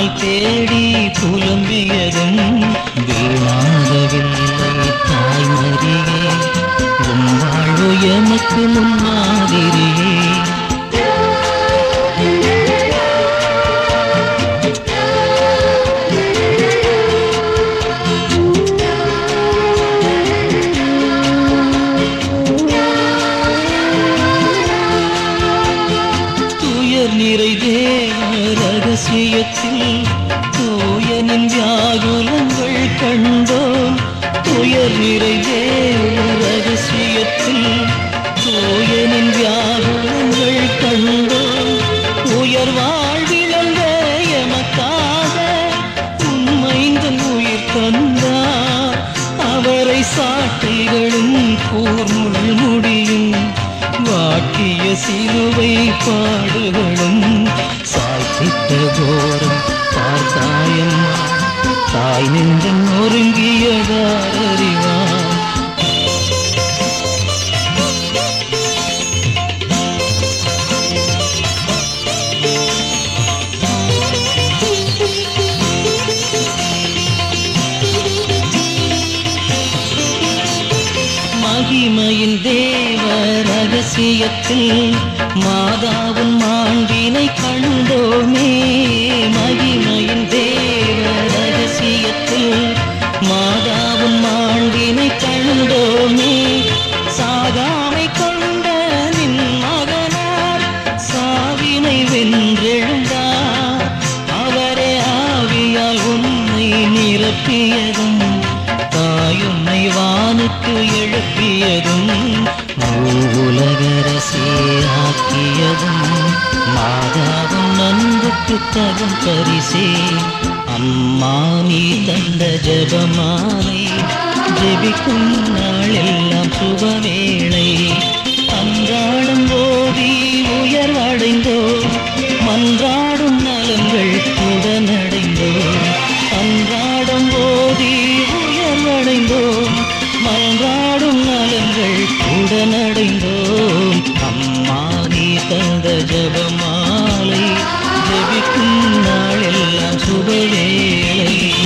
காணாமல் தேடி புலம்பியதும் வீணாகவில்லை தாய்மரியே, உன் வாழ்வு எமக்கு முன்மாதிரியே. நிறை தேவ ரகசியத்தில் தூயனின் வியாகுலங்கள் கண்டோம். துயர் நிறை தேவ ரகசியத்தில் தூயனின் வியாகுலங்கள் கண்டோம். உயர் வாழ்விழந்த எமக்காக உண்மைந்தன் உயிர் தந்தார். அவரை சாட்டைகளும் கூர்முள் முடியும் வாட்டிய சிலுவை பாடுகளும் சாய்த்திட்ட கோரம் பார்த்தாயம்மா, தாய் நெஞ்சம் ஒருங்கியதார் அறிவார். மகிமையின் தேவ ரகசியத்தில் மாதாவின் மாண்பினை கண்டோமே. மகிமையின் தேவ ரகசியத்தில் மாதாவின் மாண்பினை கண்டோமே. சாகாமை கொண்ட நின் மகனார் சாவினை வென்றெழுந்தார். அவரே ஆவியால் உன்னை நிரப்பியதும் தாயுன்னை வானுக்கு எழுப்பியதும் உலகரசே ஆக்கியதும் மாதாவும் நன்புக்கு தகும் பரிசே. அம்மா நீ தந்த ஜபமாலை ஜெபிக்கும் நாளெல்லாம் சுபவேளை. அன்றாடம் ஓடி உயர்வடைந்தோ மன்றாடும் நலங்கள் உடனடைந்தோ. அன்றாடம் ஓடி உயர்வடைந்தோம் மன்றாடும் நலங்கள் உடனடைந்தோம். அம்மா நீ தந்த ஜபமாலை ஜெபிக்கும் நாளெல்லாம் சுபவேளை.